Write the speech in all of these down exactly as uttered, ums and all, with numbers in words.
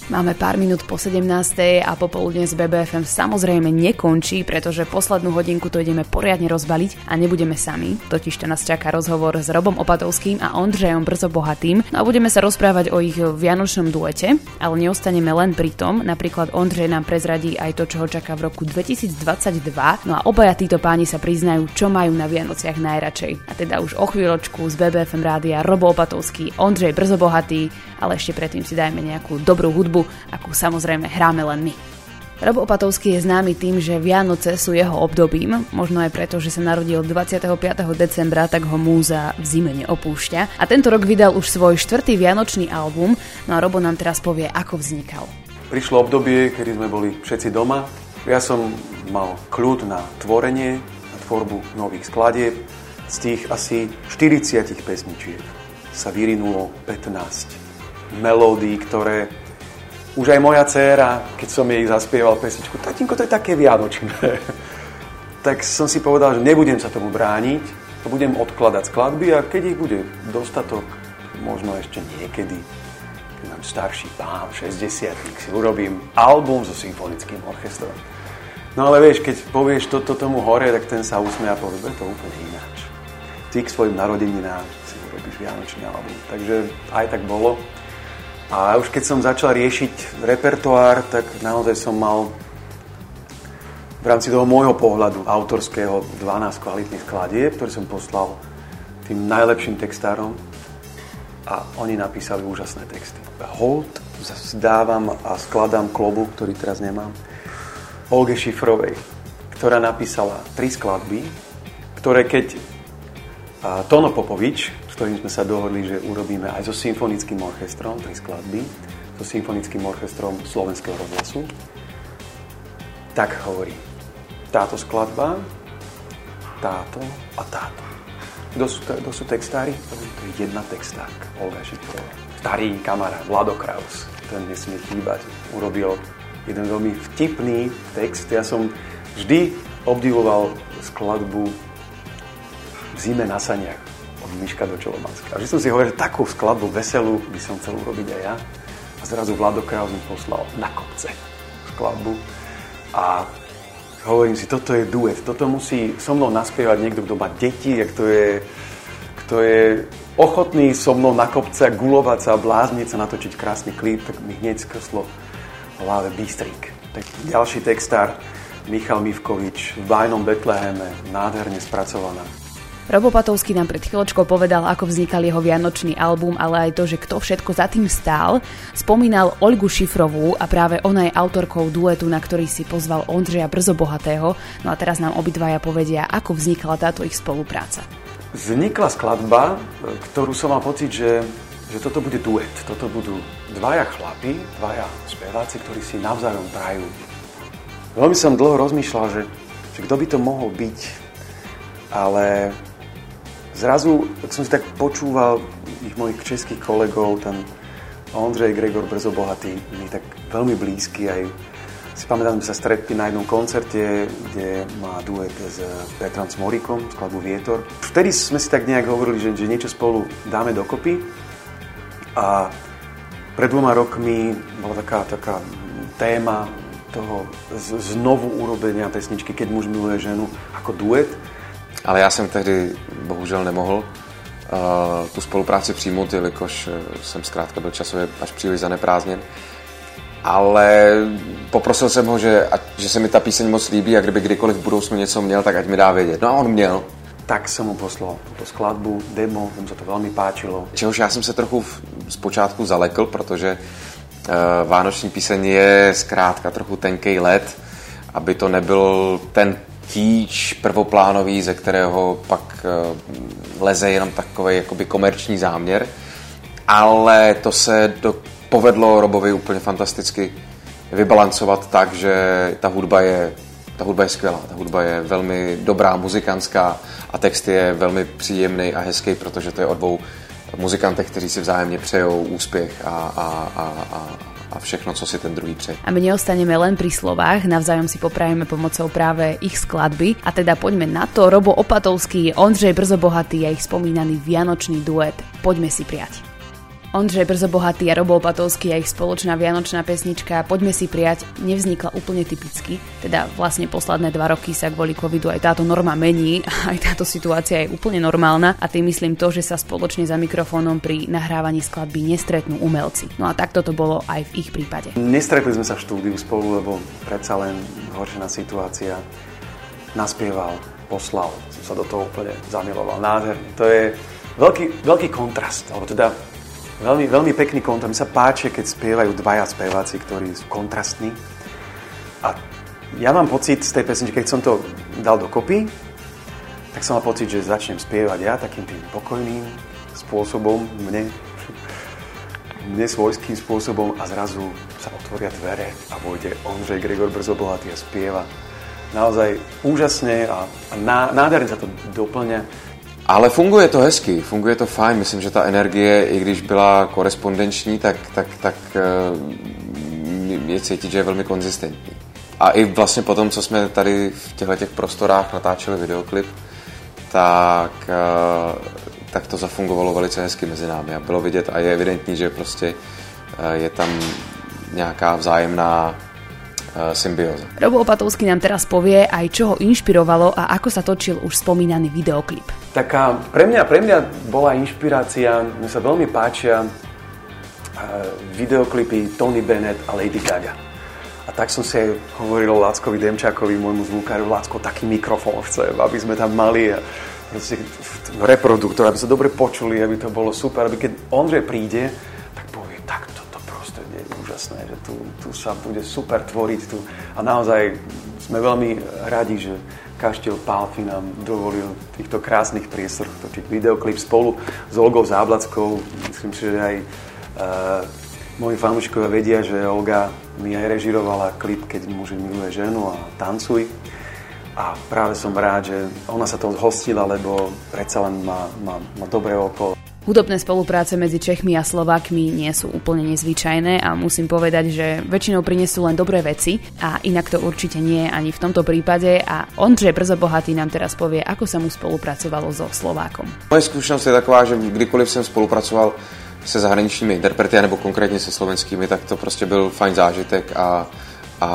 Máme pár minút po sedemnástej a popoludne z bé bé ef em samozrejme nekončí, pretože poslednú hodinku to ideme poriadne rozbaliť a nebudeme sami. Totiž to nás čaká rozhovor s Robom Opatovským a Ondřejom Brzobohatým. No a budeme sa rozprávať o ich vianočnom duete, ale neostaneme len pri tom. Napríklad Ondřej nám prezradí aj to, čo ho čaká v roku dvetisícdvadsaťdva. No a obaja títo páni sa priznajú, čo majú na Vianociach najradšej. A teda už o chvíľočku z bé bé ef em rádia Robo Opatovský, Ondřej Brzobohatý, ale ešte predtým si dajme nejakú dobrú hudbu, akú samozrejme hráme len my. Robo Opatovský je známy tým, že Vianoce sú jeho obdobím, možno aj preto, že sa narodil dvadsiateho piateho decembra, tak ho múza v zime neopúšťa. A tento rok vydal už svoj štvrtý vianočný album, no a Robo nám teraz povie, ako vznikal. Prišlo obdobie, kedy sme boli všetci doma. Ja som mal kľud na tvorenie, na tvorbu nových skladieb. Z tých asi štyridsať pesničiek sa vyrinulo pätnásť melódií, ktoré už aj moja dcéra, keď som jej zaspieval pesničku, tatínko, to je také vianočné. Tak som si povedal, že nebudem sa tomu brániť, budem odkladať skladby a keď ich bude dostatok, možno ešte niekedy, keď mám starší pán, šesťdesiatnik, si urobím album so symfonickým orchestrom. No ale vieš, keď povieš toto tomu hore, tak ten sa usmie a povie, to úplne ináč. Ty k svojim narodeninám si urobíš vianočný album. Takže aj tak bolo. A už keď som začal riešiť repertoár, tak naozaj som mal v rámci toho môjho pohľadu autorského dvanásť kvalitných skladieb, ktoré som poslal tým najlepším textárom a oni napísali úžasné texty. Hold dávam a skladám klobu, ktorý teraz nemám, Olge Šifrovej, ktorá napísala tri skladby, ktoré keď Tono Popovič, s ktorým sme sa dohodli, že urobíme aj so symfonickým orchestrom, tri skladby, so symfonickým orchestrom Slovenského rozhlasu, tak hovorí, táto skladba, táto a táto. Kto sú, kto sú textári? To je jedna textárka, Olga Šifrová. Starý kamarát, Vlado Kraus, ten nesmie chýbať, urobil jeden veľmi vtipný text. Ja som vždy obdivoval skladbu V zime na saniach od Miška do Čolomanska. A vždy som si hovoril, že takú skladbu veselú by som chcel urobiť aj ja. A zrazu Vlado Kraus mi poslal Na kopce skladbu. A hovorím si, toto je duet. Toto musí so mnou naspievať niekto, kto má deti, a kto je, kto je ochotný so mnou na kopce gulovať sa, blázniť sa, natočiť krásny klip. Tak mi hneď skreslo v hlave Bystrik. Tak ďalší textár Michal Mivkovič v Bajnom Betleheme, nádherne spracovaná. Robo Opatovský nám pred chvíľočkou povedal, ako vznikal jeho vianočný album, ale aj to, že kto všetko za tým stál. Spomínal Olgu Šifrovú a práve ona je autorkou duetu, na ktorý si pozval Ondřeja Brzobohatého. No a teraz nám obidvaja povedia, ako vznikla táto ich spolupráca. Vznikla skladba, ktorú som mal pocit, že, že toto bude duet. Toto budú dvaja chlapi, dvaja speváci, ktorí si navzájom prajú. Veľmi som dlho rozmýšľal, že, že kto by to mohol byť, ale zrazu, tak som si tak počúval ich mojich českých kolegov, ten Ondřej Gregor Brzobohatý, mi tak veľmi blízky, aj si pamätám, že sa stretli na jednom koncerte, kde má duet s Petrom Smorikom, skladbu Vietor. Vtedy sme si tak nejak hovorili, že, že niečo spolu dáme dokopy a pred dvoma rokmi bola taká, taká téma toho znovu urobenia pesničky Keď muž miluje ženu ako duet. Ale já jsem tehdy bohužel nemohl uh, tu spolupráci přijmout, jelikož jsem zkrátka byl časově až příliš zaneprázdněn. Ale poprosil jsem ho, že, že se mi ta píseň moc líbí a kdyby kdykoliv v budoucnu něco měl, tak ať mi dá vědět. No a on měl. Tak jsem mu poslal tuto skladbu, demo, mu se to velmi páčilo. Čehož já jsem se trochu v, zpočátku zalekl, protože uh, vánoční píseň je zkrátka trochu tenkej led, aby to nebyl ten tíč prvoplánový, ze kterého pak uh, leze jenom takovej jakoby komerční záměr. Ale to se do, povedlo Robovi úplně fantasticky vybalancovat tak, že ta hudba je ta hudba je skvělá, ta hudba je velmi dobrá, muzikantská a text je velmi příjemný a hezký, protože to je o dvou muzikantech, kteří si vzájemně přejou úspěch a, a, a, a, a všechno, co si ten druhý přeje. A my neostaneme len pri slovách, navzájom si poprajeme pomocou práve ich skladby. A teda poďme na to. Robo Opatovský, Ondřej Brzobohatý a ich spomínaný vianočný duet. Poďme si prijať. Ondřej Brzobohatý a Robo Opatovský a ich spoločná vianočná pesnička Poďme si prijať nevznikla úplne typicky. Teda vlastne posledné dva roky sa kvôli covidu aj táto norma mení, aj táto situácia je úplne normálna a tým myslím to, že sa spoločne za mikrofónom pri nahrávaní skladby nestretnú umelci. No a takto to bolo aj v ich prípade. Nestretli sme sa v štúdiu spolu, lebo predsa len horšená situácia. Naspieval, poslal, som sa do toho úplne zamiloval. Nádherne. To je veľký, veľký kontrast, alebo teda Veľmi, veľmi pekný kontrast. Mi sa páči, keď spievajú dvaja speváci, ktorí sú kontrastní. A ja mám pocit z tej pesničky, keď som to dal dokopy, tak som mal pocit, že začnem spievať ja takým tým pokojným spôsobom, mne, mne svojským spôsobom a zrazu sa otvoria dvere a vôjde Ondřej Gregor Brzobohatý a spieva. Naozaj úžasne a, a nádherne sa to doplňa. Ale funguje to hezky, funguje to fajn. Myslím, že ta energie, i když byla korespondenční, tak, tak, tak je cítit, že je velmi konzistentní. A i vlastně po tom, co jsme tady v těchto těch prostorách natáčeli videoklip, tak, tak to zafungovalo velice hezky mezi námi. A bylo vidět a je evidentní, že prostě je tam nějaká vzájemná symbióza. Robo Opatovský nám teraz povie aj, čo ho inšpirovalo a ako sa točil už spomínaný videoklip. Taká pre mňa, pre mňa bola inšpirácia, mne sa veľmi páčia videoklipy Tony Bennett a Lady Gaga. A tak som si aj hovoril Lackovi Demčákovi, môjmu zvukáru, Lacko, taký mikrofón chcem, aby sme tam mali a proste reproduktor, aby sa dobre počuli, aby to bolo super, aby keď Ondřej príde, tak povie, tak toto proste je úžasné, že tu, tu sa bude super tvoriť tu. A naozaj sme veľmi radi, že Kaštiel Pálfy nám dovolil v týchto krásnych priestoroch točiť videoklip spolu s Olgou Záblackou. Myslím si, že aj uh, moji fanúšikovia vedia, že Olga mi aj režirovala klip Keď muž miluje ženu a Tancuj. A práve som rád, že ona sa toho zhostila, lebo predsa len má, má, má dobré oko. Hudobné spolupráce medzi Čechmi a Slovákmi nie sú úplne nezvyčajné a musím povedať, že väčšinou prinesú len dobré veci a inak to určite nie ani v tomto prípade a Ondřej Brzobohatý nám teraz povie, ako sa mu spolupracovalo so Slovákom. Moje skúsenosť je taková, že kdykoliv jsem spolupracoval se zahraničními interprety nebo konkrétně se slovenskými, tak to prostě byl fajn zážitek a, a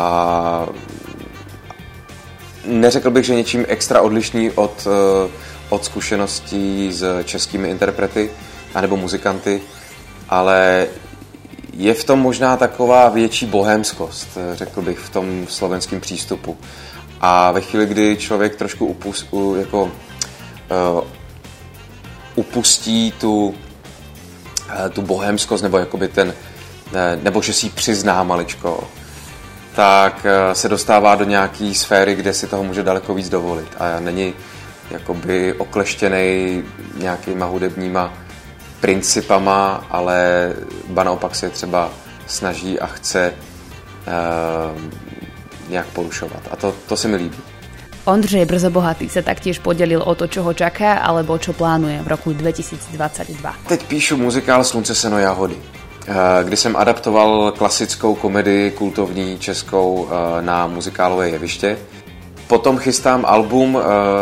neřekl bych, že něčím extra odlišný od od zkušeností s českými interprety anebo muzikanty, ale je v tom možná taková větší bohémskost, řekl bych, v tom slovenském přístupu. A ve chvíli, kdy člověk trošku upust, jako, uh, upustí tu, uh, tu bohémskost, nebo jakoby ten, nebo že si ji přizná maličko, tak uh, se dostává do nějaký sféry, kde si toho může daleko víc dovolit. A není jakoby okleštěnej nějakýma hudebníma principama, ale ba naopak se třeba snaží a chce uh, nějak porušovat. A to, to se mi líbí. Ondřej Brzobohatý sa taktiež podelil o to, čo ho čaká, alebo čo plánuje v roku dvetisícdvadsaťdva. Teď píšu muzikál Slunce, seno, jahody, kdy jsem adaptoval klasickou komedii kultovní českou na muzikálové jeviště. Potom chystám album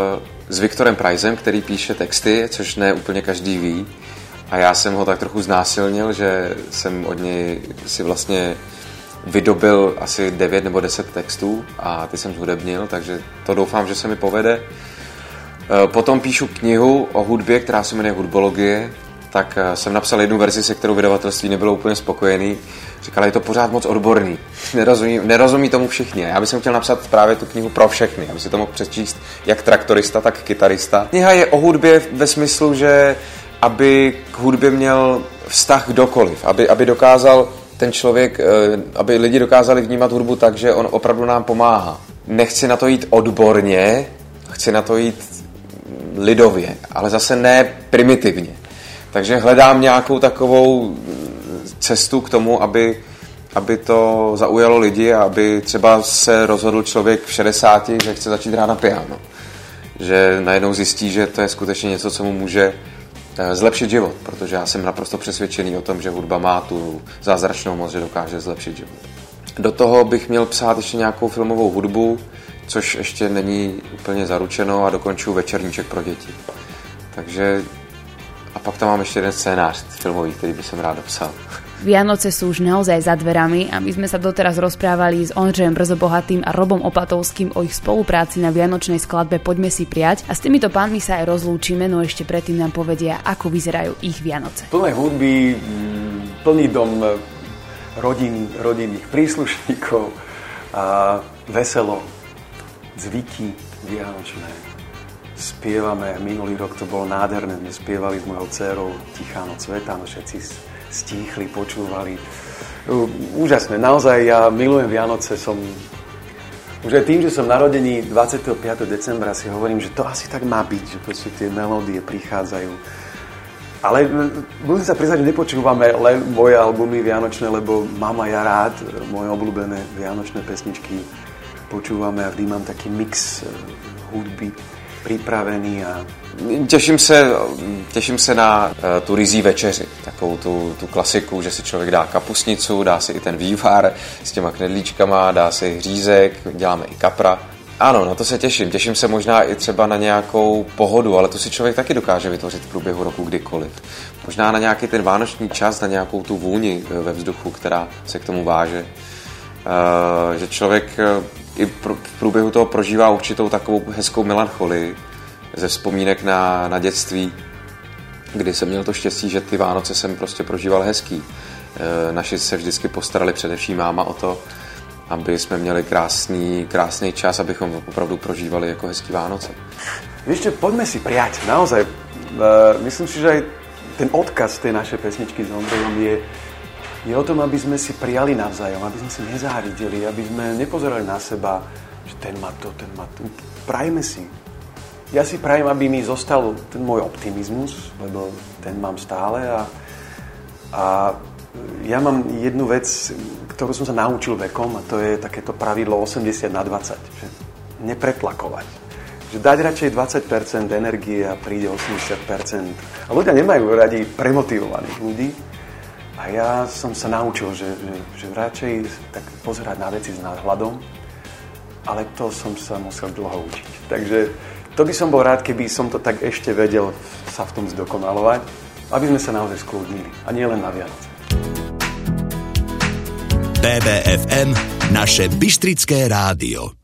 s Viktorem Prizem, který píše texty, což ne úplně každý ví. A já jsem ho tak trochu znásilnil, že jsem od něj si vlastně vydobil asi devět nebo deset textů a ty jsem zhudebnil, takže to doufám, že se mi povede. Potom píšu knihu o hudbě, která se jmenuje Hudbologie, tak jsem napsal jednu verzi, se kterou vydavatelství nebylo úplně spokojený. Říkala, je to pořád moc odborný, nerozumí, nerozumí tomu všichni. Já bych chtěl napsat právě tu knihu pro všechny, aby si to mohl přečíst jak traktorista, tak kytarista. Kniha je o hudbě ve smyslu, že aby k hudbě měl vztah kdokoliv, aby, aby dokázal ten člověk, aby lidi dokázali vnímat hudbu tak, že on opravdu nám pomáhá. Nechci na to jít odborně, chci na to jít lidově, ale zase ne primitivně. Takže hledám nějakou takovou cestu k tomu, aby, aby to zaujalo lidi a aby třeba se rozhodl člověk v šedesáti, že chce začít hrát na piano. Že najednou zjistí, že to je skutečně něco, co mu může zlepšit život, protože já jsem naprosto přesvědčený o tom, že hudba má tu zázračnou moc, že dokáže zlepšit život. Do toho bych měl psát ještě nějakou filmovou hudbu, což ještě není úplně zaručeno a dokončuji Večerníček pro děti. Takže A pak tam mám ešte jeden scénář filmový, ktorý by som rád dopsal. Vianoce sú už naozaj za dverami a my sme sa doteraz rozprávali s Ondřejem Brzobohatým a Robom Opatovským o ich spolupráci na vianočnej skladbe Poďme si prijať. A s týmito pánmi sa aj rozlúčime, no ešte predtým nám povedia, ako vyzerajú ich Vianoce. Plné hudby, plný dom rodín, rodinných príslušníkov a veselo, zvyky vianočné. Spievame, minulý rok to bolo nádherné, sme spievali s mojou dcérou Tichá noc sveta, no všetci stíchli, počúvali. Úžasné, naozaj ja milujem Vianoce, som už aj tým, že som narodený dvadsiateho piateho decembra, si hovorím, že to asi tak má byť, že proste tie melódie prichádzajú. Ale musím sa priznať, že nepočúvame len moje albumy vianočné, lebo mám aj ja rád moje obľúbené vianočné pesničky. Počúvame a vždy mám taký mix hudby pripravený a Těším se, těším se na uh, tu ryzí večeři, takovou tu, tu klasiku, že si člověk dá kapusnicu, dá si i ten vývar s těma knedlíčkama, dá si hřízek, děláme i kapra. Ano, na to se těším. Těším se možná i třeba na nějakou pohodu, ale to si člověk taky dokáže vytvořit v průběhu roku kdykoliv. Možná na nějaký ten vánoční čas, na nějakou tu vůni ve vzduchu, která se k tomu váže. Uh, že člověk uh, i pr- v průběhu toho prožívá určitou takovou hezkou melancholii ze vzpomínek na, na dětství, kdy jsem měl to štěstí, že ty Vánoce jsem prostě prožíval hezký. E, naši se vždycky postarali, především máma, o to, aby jsme měli krásný, krásný čas, abychom opravdu prožívali jako hezký Vánoce. Ešte poďme si prijať, naozaj. E, myslím si, že aj ten odkaz tej našej pesničky s Ondrejom je, je o tom, aby sme si prijali navzájom, aby sme si nezávideli, aby sme nepozerali na seba, že ten má to, ten má to. Prajme si. Ja si prajem, aby mi zostal ten môj optimizmus, lebo ten mám stále a, a ja mám jednu vec, ktorú som sa naučil vekom a to je takéto pravidlo osemdesiat na dvadsať, že nepretlakovať. Že dať radšej dvadsať percent energie a príde osemdesiat percent. A ľudia nemajú radi premotivovaných ľudí a ja som sa naučil, že, že, že radšej tak pozerať na veci s nadhľadom, ale to som sa musel dlho učiť. Takže to by som bol rád, keby som to tak ešte vedel sa v tom zdokonalovať, aby sme sa naozaj skľudnili. A nie len na Vianoce. bé bé ef em, naše bystrické rádio.